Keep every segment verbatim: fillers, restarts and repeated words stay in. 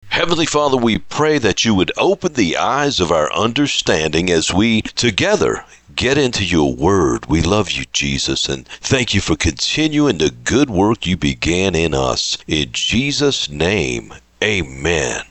Heavenly Father, we pray that you would open the eyes of our understanding as we together get into your word. We love you, Jesus, and thank you for continuing the good work you began in us. In Jesus' name, amen.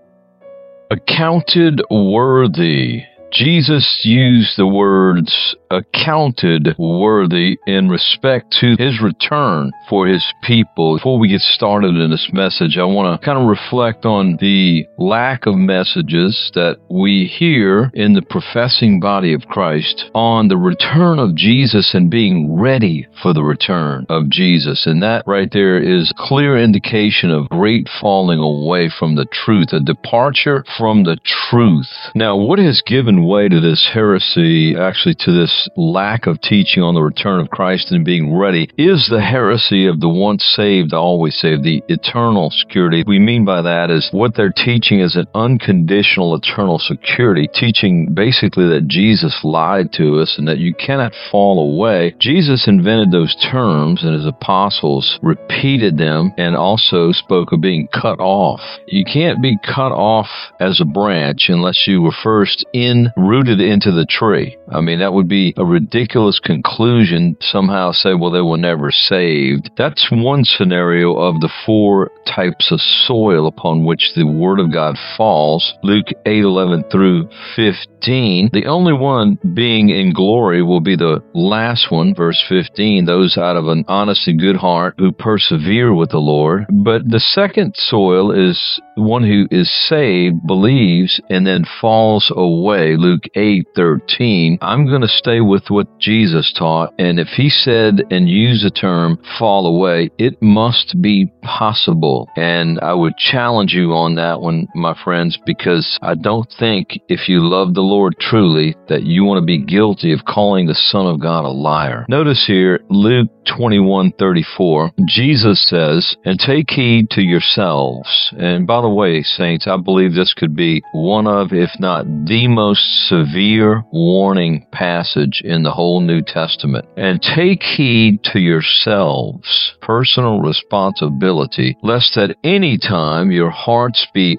Accounted worthy. Jesus used the words accounted worthy in respect to his return for his people. Before we get started in this message, I want to kind of reflect on the lack of messages that we hear in the professing body of Christ on the return of Jesus and being ready for the return of Jesus. And that right there is a clear indication of great falling away from the truth, a departure from the truth. Now, what has given way to this heresy, actually to this lack of teaching on the return of Christ and being ready, is the heresy of the once saved, always saved, the eternal security. What we mean by that is what they're teaching is an unconditional eternal security, teaching basically that Jesus lied to us and that you cannot fall away. Jesus invented those terms, and his apostles repeated them and also spoke of being cut off. You can't be cut off as a branch unless you were first in rooted into the tree. I mean, that would be a ridiculous conclusion. Somehow say, well, they were never saved. That's one scenario of the four types of soil upon which the Word of God falls. Luke eight eleven through fifteen. The only one being in glory will be the last one, verse fifteen, those out of an honest and good heart who persevere with the Lord. But the second soil is one who is saved, believes, and then falls away. Luke eight thirteen. I'm going to stay with what Jesus taught, and if he said and used the term fall away, it must be possible. And I would challenge you on that one, my friends, because I don't think if you love the Lord truly that you want to be guilty of calling the Son of God a liar. Notice here, Luke twenty-one thirty-four, Jesus says, and take heed to yourselves. And by the way, saints, I believe this could be one of, if not the most severe warning passage in the whole New Testament. And take heed to yourselves, personal responsibility, lest at any time your hearts be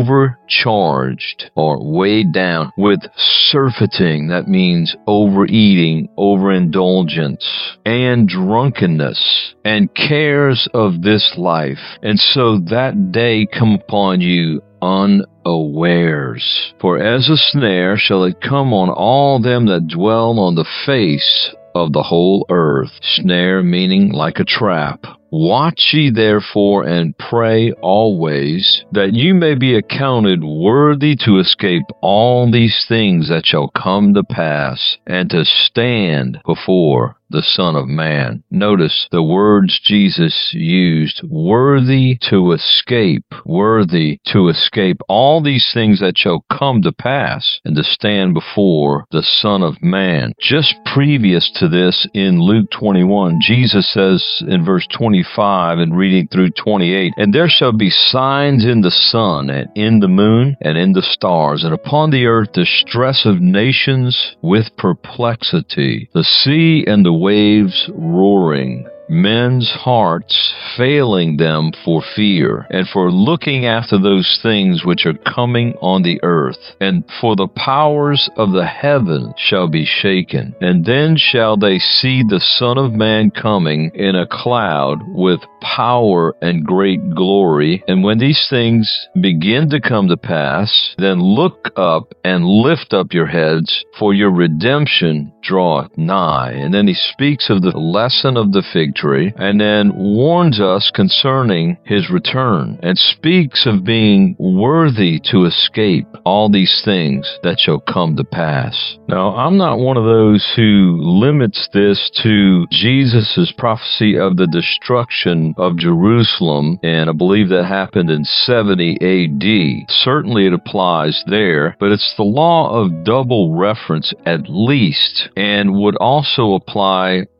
overcharged or weighed down with surfeiting, that means overeating, overindulgence, and drunkenness, and cares of this life, and so that day come upon you unawares. For as a snare shall it come on all them that dwell on the face of the whole earth. Snare meaning like a trap. Watch ye therefore and pray always, that you may be accounted worthy to escape all these things that shall come to pass, and to stand before the Son of Man. Notice the words Jesus used, worthy to escape, worthy to escape all these things that shall come to pass, and to stand before the Son of Man. Just previous to this, in Luke twenty-one, Jesus says in verse twenty-five and reading through twenty-eight, and there shall be signs in the sun, and in the moon, and in the stars, and upon the earth distress of nations with perplexity, the sea and the waves roaring, men's hearts failing them for fear, and for looking after those things which are coming on the earth. And for the powers of the heaven shall be shaken. And then shall they see the Son of Man coming in a cloud with power and great glory. And when these things begin to come to pass, then look up and lift up your heads, for your redemption draweth nigh. And then he speaks of the lesson of the fig tree, and then warns us concerning his return, and speaks of being worthy to escape all these things that shall come to pass. Now, I'm not one of those who limits this to Jesus' prophecy of the destruction of Jerusalem, and I believe that happened in seventy A D. Certainly it applies there, but it's the law of double reference at least, and would also apply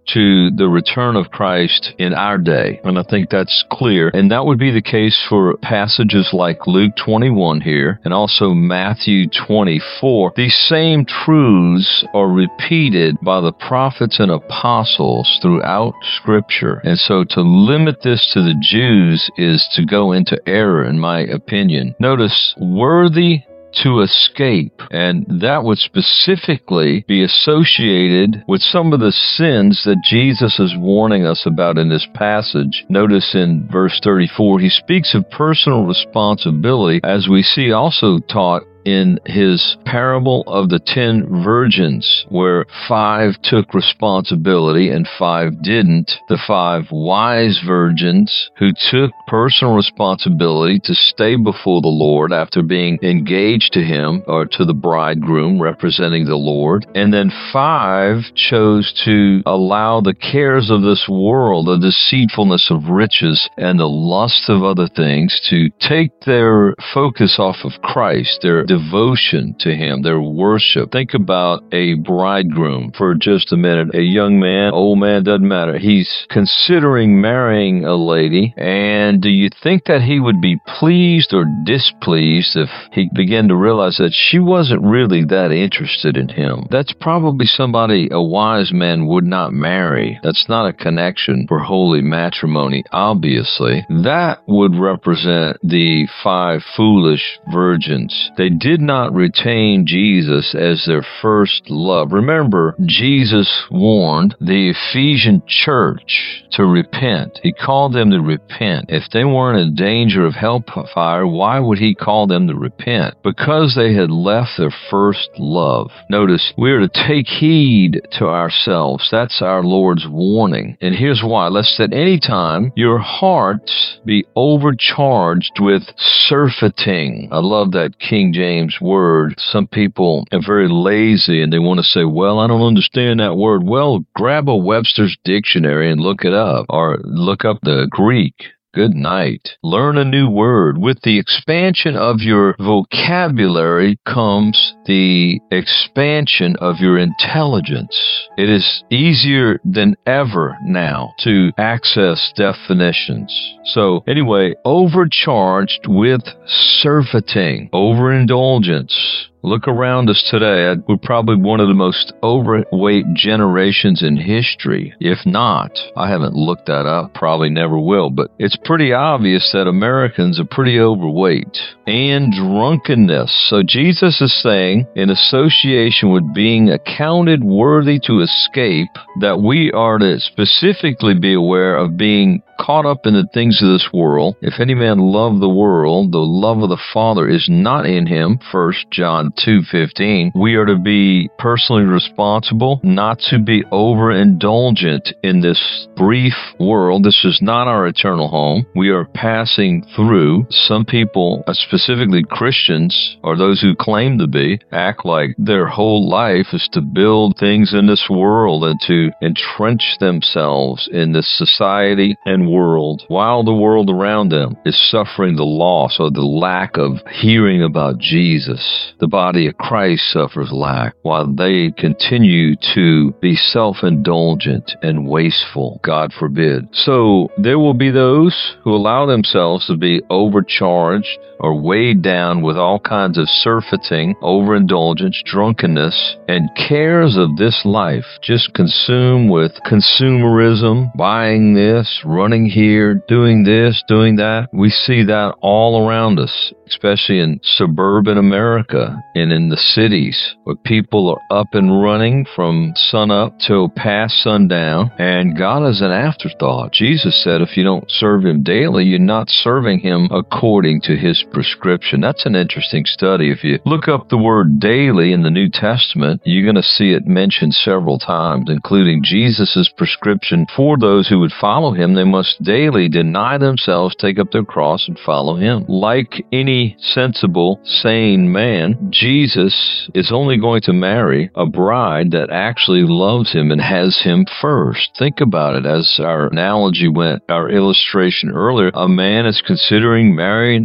to the return of Christ in our day. And I think that's clear. And that would be the case for passages like Luke twenty-one here and also Matthew twenty-four. These same truths are repeated by the prophets and apostles throughout Scripture. And so to limit this to the Jews is to go into error, in my opinion. Notice, worthy to escape, and that would specifically be associated with some of the sins that Jesus is warning us about in this passage. Notice in verse thirty-four, he speaks of personal responsibility, as we see also taught in his parable of the ten virgins, where five took responsibility and five didn't. The five wise virgins who took personal responsibility to stay before the Lord after being engaged to him, or to the bridegroom representing the Lord. And then five chose to allow the cares of this world, the deceitfulness of riches, and the lust of other things to take their focus off of Christ, their devotion to him, their worship. Think about a bridegroom for just a minute. A young man, old man, doesn't matter. He's considering marrying a lady, and do you think that he would be pleased or displeased if he began to realize that she wasn't really that interested in him? That's probably somebody a wise man would not marry. That's not a connection for holy matrimony, obviously. That would represent the five foolish virgins. They did not retain Jesus as their first love. Remember, Jesus warned the Ephesian church to repent. He called them to repent. If they weren't in danger of hellfire, why would he call them to repent? Because they had left their first love. Notice, we are to take heed to ourselves. That's our Lord's warning. And here's why. Lest at any time your hearts be overcharged with surfeiting. I love that King James word. Some people are very lazy and they want to say, well, I don't understand that word. Well, grab a Webster's dictionary and look it up, or look up the Greek. Good night. Learn a new word. With the expansion of your vocabulary comes the expansion of your intelligence. It is easier than ever now to access definitions. So anyway, overcharged with surfeiting, overindulgence. Look around us today. We're probably one of the most overweight generations in history. If not, I haven't looked that up, probably never will, but it's pretty obvious that Americans are pretty overweight. And drunkenness. So Jesus is saying, in association with being accounted worthy to escape, that we are to specifically be aware of being caught up in the things of this world. If any man love the world, the love of the Father is not in him. First John two fifteen. We are to be personally responsible, not to be overindulgent in this brief world. This is not our eternal home. We are passing through. Some people, specifically Christians, or those who claim to be, act like their whole life is to build things in this world and to entrench themselves in this society and world, while the world around them is suffering the loss or the lack of hearing about Jesus. The body of Christ suffers lack, while they continue to be self-indulgent and wasteful. God forbid. So there will be those who allow themselves to be overcharged or weighed down with all kinds of surfeiting, overindulgence, drunkenness, and cares of this life. Just consumed with consumerism, buying this, running here, doing this, doing that. We see that all around us, especially in suburban America and in the cities, where people are up and running from sunup till past sundown, and God is an afterthought. Jesus said if you don't serve him daily, you're not serving him according to his prescription. That's an interesting study. If you look up the word daily in the New Testament, you're going to see it mentioned several times, including Jesus' prescription for those who would follow him. They must daily deny themselves, take up their cross, and follow him. Like any sensible, sane man, Jesus is only going to marry a bride that actually loves him and has him first. Think about it. As our analogy went, our illustration earlier, a man is considering marrying a woman.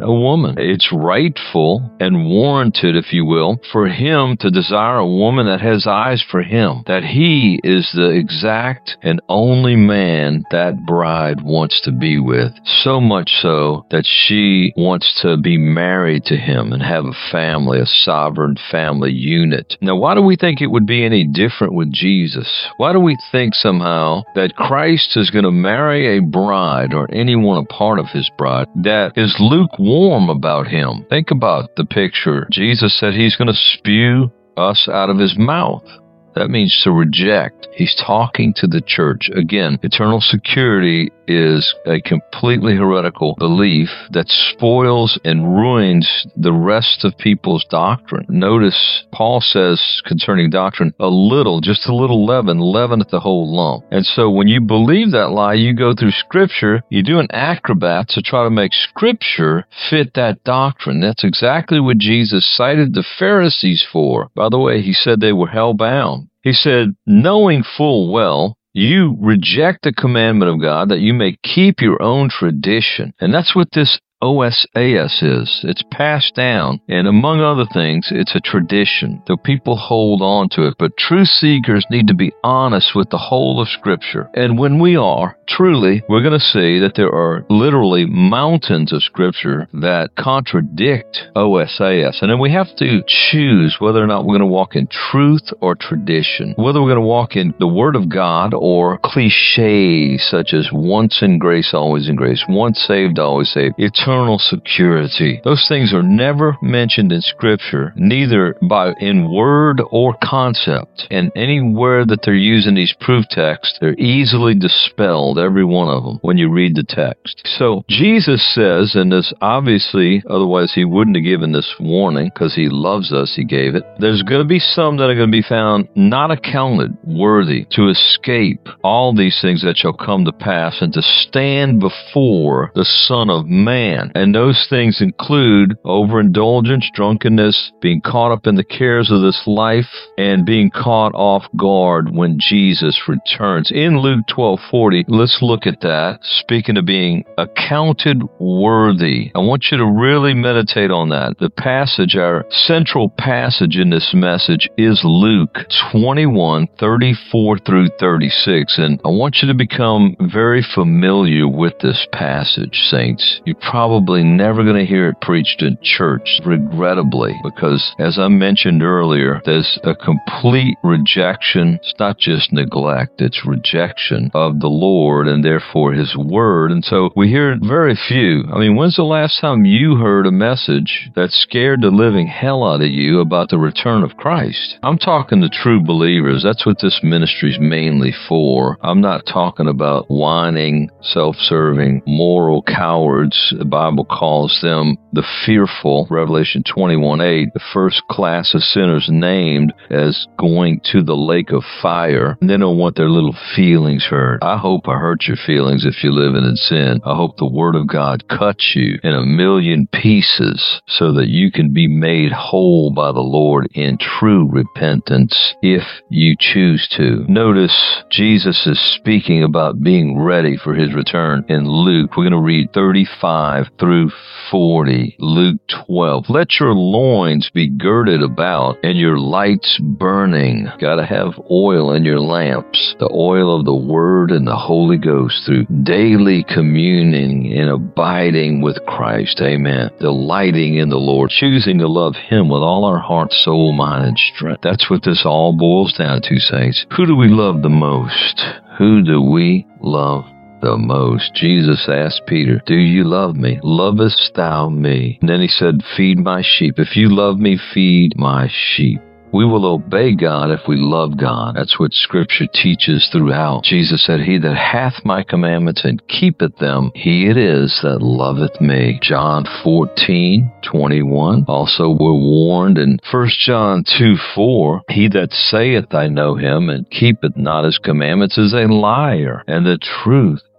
woman. It's rightful and warranted, if you will, for him to desire a woman that has eyes for him, that he is the exact and only man that bride wants to be with, so much so that she wants to be married to him and have a family, a sovereign family unit. Now, why do we think it would be any different with Jesus? Why do we think somehow that Christ is going to marry a bride or anyone a part of his bride that is lukewarm about him? Think about the picture. Jesus said he's going to spew us out of his mouth. That means to reject. He's talking to the church. Again, eternal security is a completely heretical belief that spoils and ruins the rest of people's doctrine. Notice Paul says concerning doctrine, a little, just a little leaven, leaveneth the whole lump. And so when you believe that lie, you go through Scripture, you do an acrobat to try to make Scripture fit that doctrine. That's exactly what Jesus cited the Pharisees for. By the way, he said they were hell-bound. He said, knowing full well, you reject the commandment of God that you may keep your own tradition. And that's what this O S A S is. It's passed down, and among other things, it's a tradition. The people hold on to it, but truth seekers need to be honest with the whole of Scripture. And when we are, truly, we're going to see that there are literally mountains of Scripture that contradict O S A S. And then we have to choose whether or not we're going to walk in truth or tradition, whether we're going to walk in the Word of God or cliches such as once in grace, always in grace, once saved, always saved, eternal security. Those things are never mentioned in Scripture, neither by in word or concept. And anywhere that they're using these proof texts, they're easily dispelled, every one of them, when you read the text. So Jesus says, and this obviously, otherwise he wouldn't have given this warning, because he loves us, he gave it. There's going to be some that are going to be found not accounted worthy to escape all these things that shall come to pass and to stand before the Son of Man. And those things include overindulgence, drunkenness, being caught up in the cares of this life, and being caught off guard when Jesus returns. In Luke twelve forty, let's look at that. Speaking of being accounted worthy, I want you to really meditate on that. The passage, our central passage in this message is Luke twenty-one, thirty-four through thirty-six. And I want you to become very familiar with this passage, saints. You probably Probably never going to hear it preached in church, regrettably, because as I mentioned earlier, there's a complete rejection. It's not just neglect, it's rejection of the Lord and therefore His Word. And so we hear it very few. I mean, when's the last time you heard a message that scared the living hell out of you about the return of Christ? I'm talking to true believers. That's what this ministry is mainly for. I'm not talking about whining, self-serving, moral cowards. The Bible calls them the fearful, Revelation twenty-one eight, the first class of sinners named as going to the lake of fire. And they don't want their little feelings hurt. I hope I hurt your feelings if you're living in sin. I hope the Word of God cuts you in a million pieces so that you can be made whole by the Lord in true repentance if you choose to. Notice Jesus is speaking about being ready for His return in Luke. We're going to read thirty-five through forty. Luke twelve. Let your loins be girded about and your lights burning. Got to have oil in your lamps. The oil of the Word and the Holy Ghost through daily communing and abiding with Christ. Amen. Delighting in the Lord. Choosing to love Him with all our heart, soul, mind, and strength. That's what this all boils down to, saints. Who do we love the most? Who do we love the most? Jesus asked Peter, do you love me? Lovest thou me? And then he said, feed my sheep. If you love me, feed my sheep. We will obey God if we love God. That's what Scripture teaches throughout. Jesus said, he that hath my commandments and keepeth them, he it is that loveth me. John fourteen twenty-one. Also we're warned in First John two four, he that saith I know him and keepeth not his commandments is a liar, and the truth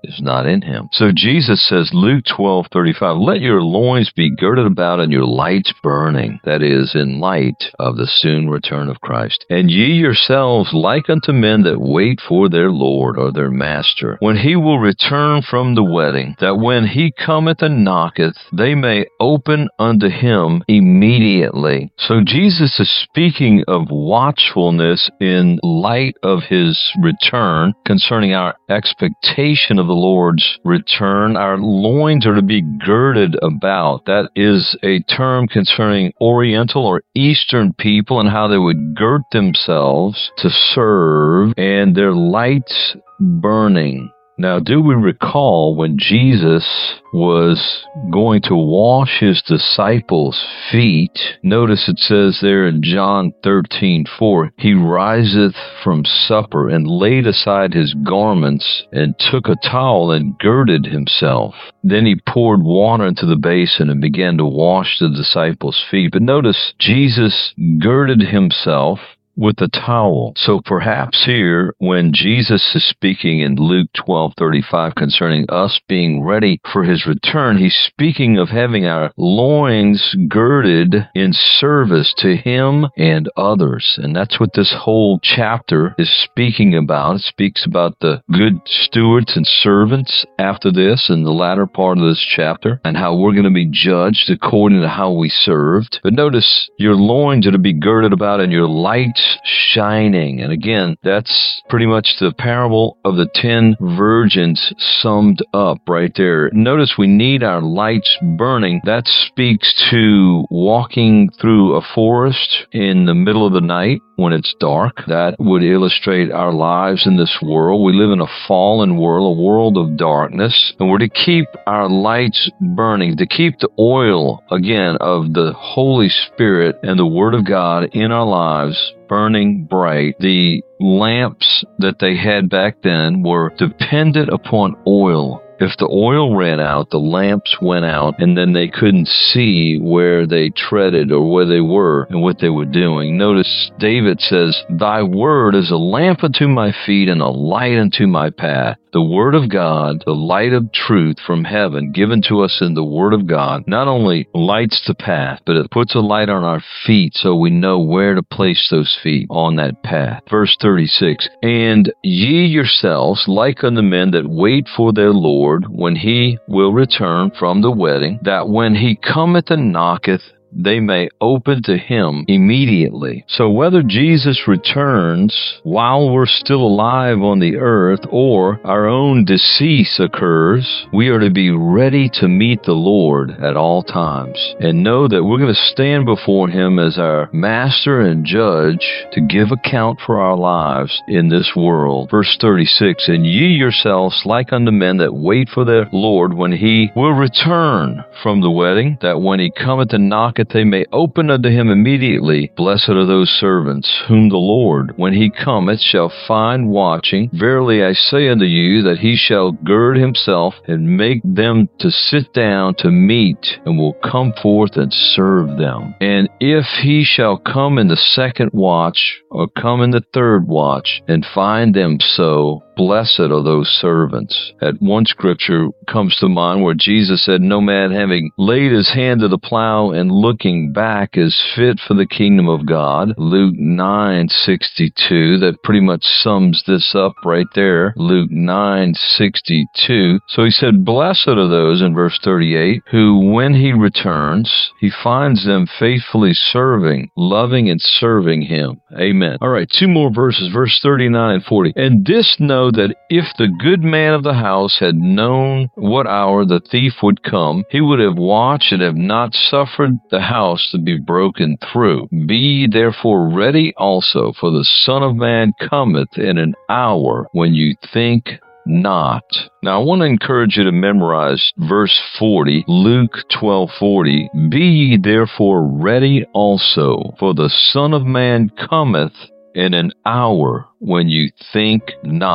is not in him. So Jesus says, Luke twelve thirty-five, let your loins be girded about and your lights burning, that is, in light of the soon return of Christ. And ye yourselves like unto men that wait for their Lord or their Master, when he will return from the wedding, that when he cometh and knocketh, they may open unto him immediately. So Jesus is speaking of watchfulness in light of his return, concerning our expectation of the Lord's return. Our loins are to be girded about. That is a term concerning Oriental or Eastern people and how they would gird themselves to serve, and their lights burning. Now, do we recall when Jesus was going to wash his disciples' feet? Notice it says there in John thirteen four, he riseth from supper and laid aside his garments and took a towel and girded himself. Then he poured water into the basin and began to wash the disciples' feet. But notice, Jesus girded himself with a towel. So perhaps here, when Jesus is speaking in Luke twelve thirty-five concerning us being ready for his return, he's speaking of having our loins girded in service to him and others. And that's what this whole chapter is speaking about. It speaks about the good stewards and servants after this in the latter part of this chapter, and how we're going to be judged according to how we served. But notice, your loins are to be girded about and your lights shining. And again, that's pretty much the parable of the ten virgins summed up right there. Notice we need our lights burning. That speaks to walking through a forest in the middle of the night when it's dark. That would illustrate our lives in this world. We live in a fallen world, a world of darkness, and we're to keep our lights burning, to keep the oil, again, of the Holy Spirit and the Word of God in our lives burning bright. The lamps that they had back then were dependent upon oil. If the oil ran out, the lamps went out, and then they couldn't see where they treaded or where they were and what they were doing. Notice David says, thy word is a lamp unto my feet and a light unto my path. The Word of God, the light of truth from heaven given to us in the Word of God, not only lights the path, but it puts a light on our feet so we know where to place those feet on that path. Verse thirty-six, and ye yourselves like unto men that wait for their Lord, when he will return from the wedding, that when he cometh and knocketh, they may open to him immediately. So whether Jesus returns while we're still alive on the earth or our own decease occurs, we are to be ready to meet the Lord at all times and know that we're going to stand before him as our master and judge to give account for our lives in this world. Verse thirty-six, and ye yourselves like unto men that wait for their Lord, when he will return from the wedding, that when he cometh and knocketh, they may open unto him immediately. Blessed are those servants whom the Lord, when he cometh, shall find watching. Verily I say unto you, that he shall gird himself and make them to sit down to meat, and will come forth and serve them. And if he shall come in the second watch, or come in the third watch, and find them so, blessed are those servants. At one scripture comes to mind where Jesus said, no man having laid his hand to the plow and looking back is fit for the kingdom of God. Luke nine sixty-two, that pretty much sums this up right there. Luke nine sixty-two. So he said, blessed are those, in verse thirty-eight, who when he returns, he finds them faithfully serving, loving and serving him. Amen. All right, two more verses, verse thirty-nine and forty. And this know that if the good man of the house had known what hour the thief would come, he would have watched and have not suffered the house to be broken through. Be ye therefore ready also, for the Son of Man cometh in an hour when you think not. Now I want to encourage you to memorize verse forty, Luke twelve forty. Be ye therefore ready also, for the Son of Man cometh in an hour when you think not.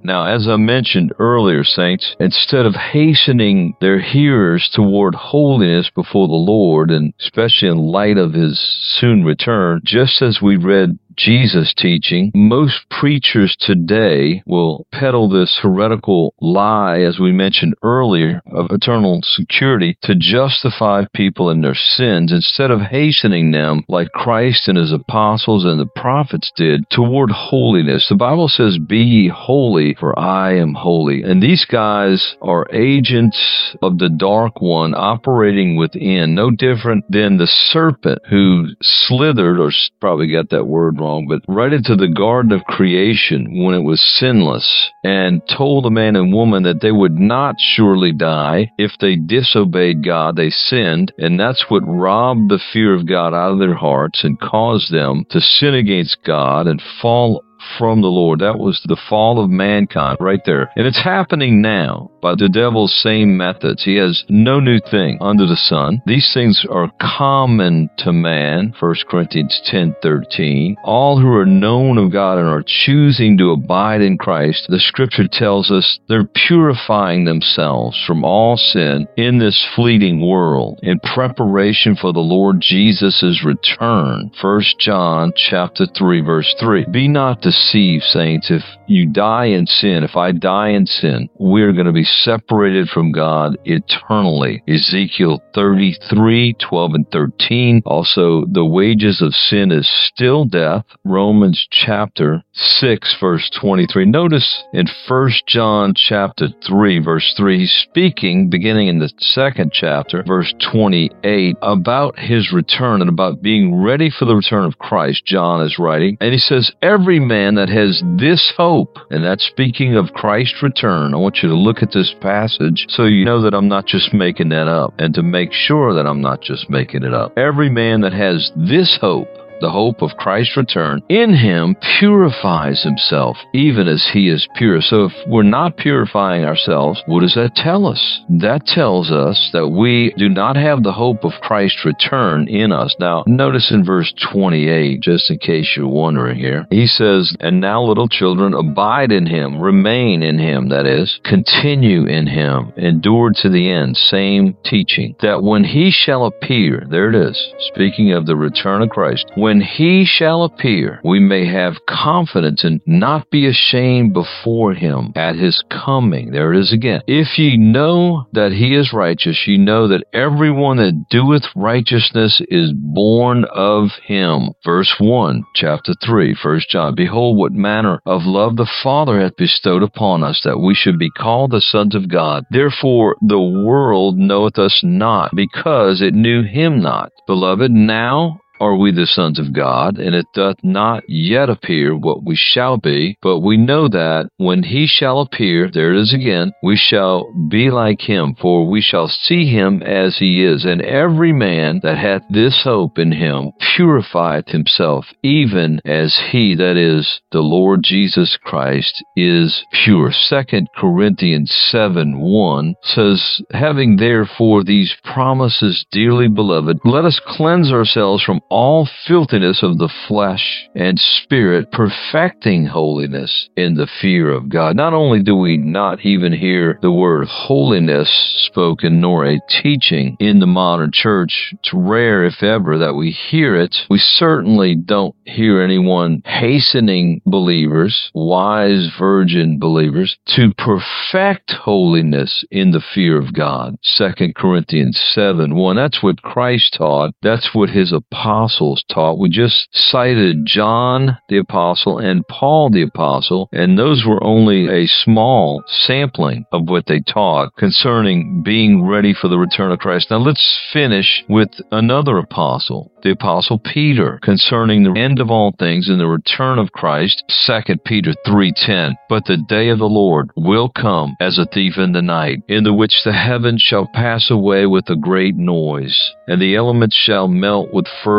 Now, as I mentioned earlier, saints, instead of hastening their hearers toward holiness before the Lord, and especially in light of his soon return, just as we read Jesus' teaching, most preachers today will peddle this heretical lie, as we mentioned earlier, of eternal security to justify people in their sins instead of hastening them like Christ and his apostles and the prophets did toward holiness. The Bible says, "Be ye holy, for I am holy." And these guys are agents of the dark one operating within, no different than the serpent who slithered, or probably got that word wrong, but right into the garden of creation when it was sinless, and told the man and woman that they would not surely die if they disobeyed God. They sinned, and that's what robbed the fear of God out of their hearts and caused them to sin against God and fall from the Lord. That was the fall of mankind right there. And it's happening now by the devil's same methods. He has no new thing under the sun. These things are common to man, First Corinthians ten thirteen. All who are known of God and are choosing to abide in Christ, the Scripture tells us they're purifying themselves from all sin in this fleeting world in preparation for the Lord Jesus' return. First John chapter three, verse three. Be not deceived, saints. If you die in sin, if I die in sin, we're going to be separated from God eternally. Ezekiel thirty-three, twelve and thirteen. Also, the wages of sin is still death. Romans chapter six, verse twenty-three. Notice in First John chapter three, verse three, he's speaking, beginning in the second chapter, verse twenty-eight, about his return and about being ready for the return of Christ. John is writing, and he says, every man that has this hope, and that's speaking of Christ's return. I want you to look at this passage so you know that I'm not just making that up, and to make sure that I'm not just making it up. Every man that has this hope, the hope of Christ's return, in him purifies himself, even as he is pure. So if we're not purifying ourselves, what does that tell us? That tells us that we do not have the hope of Christ's return in us. Now, notice in verse twenty-eight, just in case you're wondering here, he says, and now, little children, abide in him, remain in him, that is, continue in him, endure to the end. Same teaching, that when he shall appear, there it is, speaking of the return of Christ, when When he shall appear, we may have confidence and not be ashamed before him at his coming. There it is again. If ye know that he is righteous, ye know that everyone that doeth righteousness is born of him. Verse one, chapter three, First John. Behold, what manner of love the Father hath bestowed upon us, that we should be called the sons of God. Therefore the world knoweth us not, because it knew him not. Beloved, now are we the sons of God, and it doth not yet appear what we shall be, but we know that when he shall appear, there it is again, we shall be like him, for we shall see him as he is. And every man that hath this hope in him purifieth himself, even as he, that is, the Lord Jesus Christ, is pure. Second Corinthians seven one says, having therefore these promises, dearly beloved, let us cleanse ourselves from all filthiness of the flesh and spirit, perfecting holiness in the fear of God. Not only do we not even hear the word holiness spoken, nor a teaching in the modern church, it's rare, if ever, that we hear it. We certainly don't hear anyone hastening believers, wise virgin believers, to perfect holiness in the fear of God. Second Corinthians seven one. That's what Christ taught. That's what his apostles apostles taught. We just cited John the apostle and Paul the apostle, and those were only a small sampling of what they taught concerning being ready for the return of Christ. Now let's finish with another apostle, the apostle Peter, concerning the end of all things and the return of Christ. Second Peter three ten. But the day of the Lord will come as a thief in the night, in the which the heavens shall pass away with a great noise, and the elements shall melt with fervent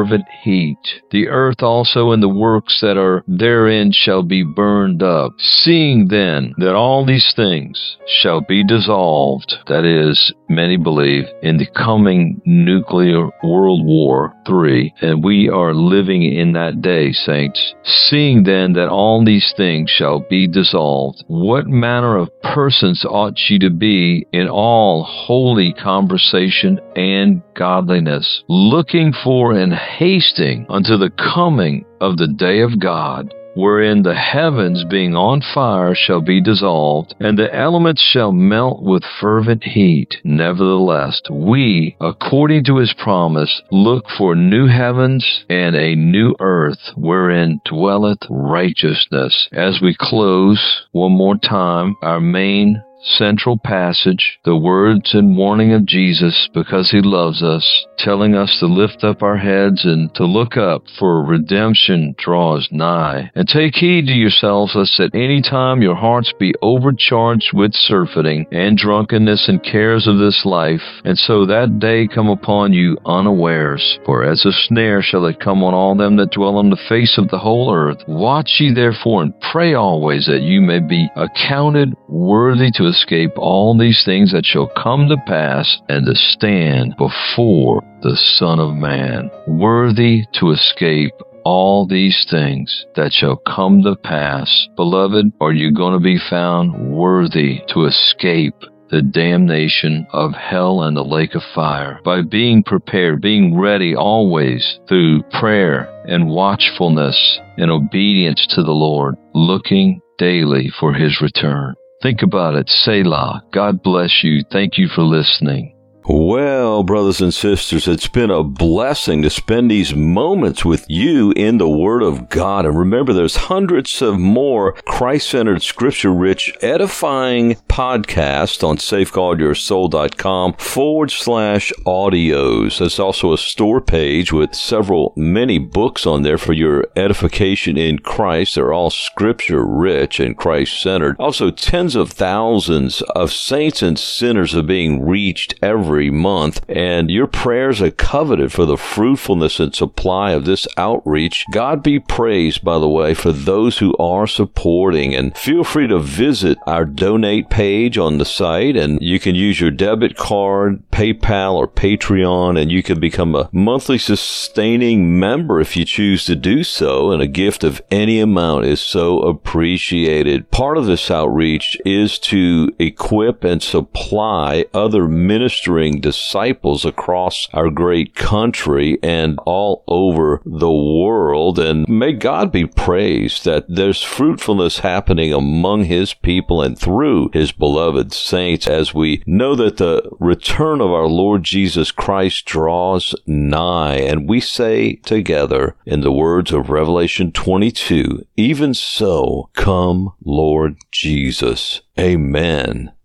fervent heat. The earth also and the works that are therein shall be burned up. Seeing then that all these things shall be dissolved, that is, many believe, in the coming nuclear World War Three, and we are living in that day, saints. Seeing then that all these things shall be dissolved, what manner of persons ought ye to be in all holy conversation and godliness, looking for and hasting unto the coming of the day of God, wherein the heavens being on fire shall be dissolved, and the elements shall melt with fervent heat. Nevertheless, we, according to his promise, look for new heavens and a new earth, wherein dwelleth righteousness. As we close one more time our main central passage, the words and warning of Jesus, because he loves us, telling us to lift up our heads and to look up, for redemption draws nigh. And take heed to yourselves, lest at any time your hearts be overcharged with surfeiting and drunkenness and cares of this life, and so that day come upon you unawares. For as a snare shall it come on all them that dwell on the face of the whole earth. Watch ye therefore and pray always, that you may be accounted worthy to escape all these things that shall come to pass, and to stand before the Son of Man. Worthy to escape all these things that shall come to pass. Beloved, are you going to be found worthy to escape the damnation of hell and the lake of fire by being prepared, being ready always through prayer and watchfulness and obedience to the Lord, looking daily for his return? Think about it. Selah. God bless you. Thank you for listening. Well, brothers and sisters, it's been a blessing to spend these moments with you in the Word of God. And remember, there's hundreds of more Christ-centered, scripture-rich, edifying podcasts on safeguardyoursoul.com forward slash audios. There's also a store page with several, many books on there for your edification in Christ. They're all scripture-rich and Christ-centered. Also, tens of thousands of saints and sinners are being reached every month, and your prayers are coveted for the fruitfulness and supply of this outreach. God be praised, by the way, for those who are supporting, and feel free to visit our donate page on the site, and you can use your debit card, PayPal, or Patreon, and you can become a monthly sustaining member if you choose to do so, and a gift of any amount is so appreciated. Part of this outreach is to equip and supply other ministering disciples across our great country and all over the world. And may God be praised that there's fruitfulness happening among his people and through his beloved saints, as we know that the return of our Lord Jesus Christ draws nigh. And we say together, in the words of Revelation twenty-two, even so, come, Lord Jesus. Amen